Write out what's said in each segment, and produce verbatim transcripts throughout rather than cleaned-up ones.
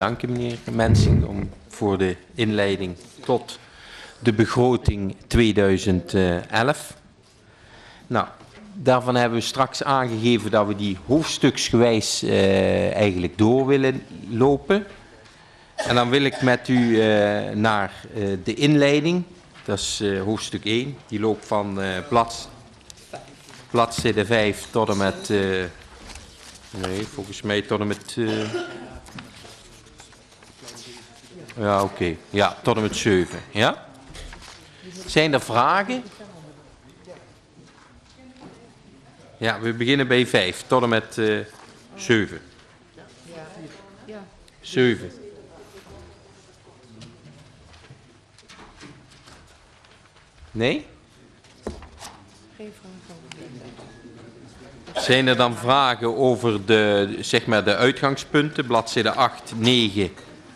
Dank u, meneer Mensing, om, voor de inleiding tot de begroting tweeduizend elf. Nou, daarvan hebben we straks aangegeven dat we die hoofdstuksgewijs uh, eigenlijk door willen lopen. En dan wil ik met u uh, naar uh, de inleiding. Dat is uh, hoofdstuk één. Die loopt van uh, blad, bladzijde vijf tot en met... Uh, nee, volgens mij tot en met... Uh, ja, oké. Okay. Ja, tot en met zeven. Ja? Zijn er vragen? Ja, we beginnen bij vijf tot en met uh, zeven. zeven. Nee? Geen vragen. Zijn er dan vragen over de, zeg maar, de uitgangspunten, bladzijde acht, negen...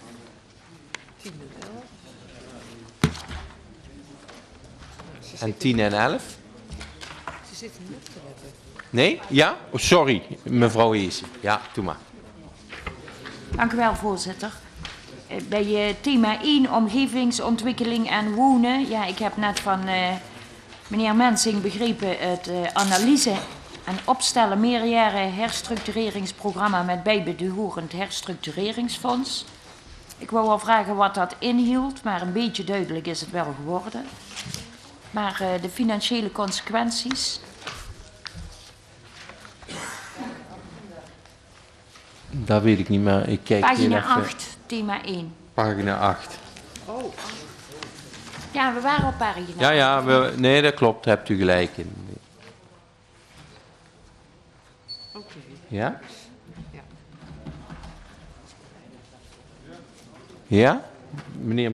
en tien en elf? Ze zitten niet op te letten. Nee? Ja? Oh, sorry, mevrouw Hees. Ja, doe maar. Dank u wel, voorzitter. Bij uh, thema één, omgevingsontwikkeling en wonen. Ja, ik heb net van uh, meneer Mensing begrepen het uh, analyse en opstellen meerjaren herstructureringsprogramma met bijbehorend herstructureringsfonds. Ik wou wel vragen wat dat inhield, maar een beetje duidelijk is het wel geworden. Maar uh, de financiële consequenties. Dat weet ik niet, maar ik kijk Pagina acht, thema één. Pagina acht. Oh. Ja, we waren op pagina Ja, ja, we, nee, dat klopt, hebt u gelijk in. Oké. Okay. Ja? Ja? Ja? Meneer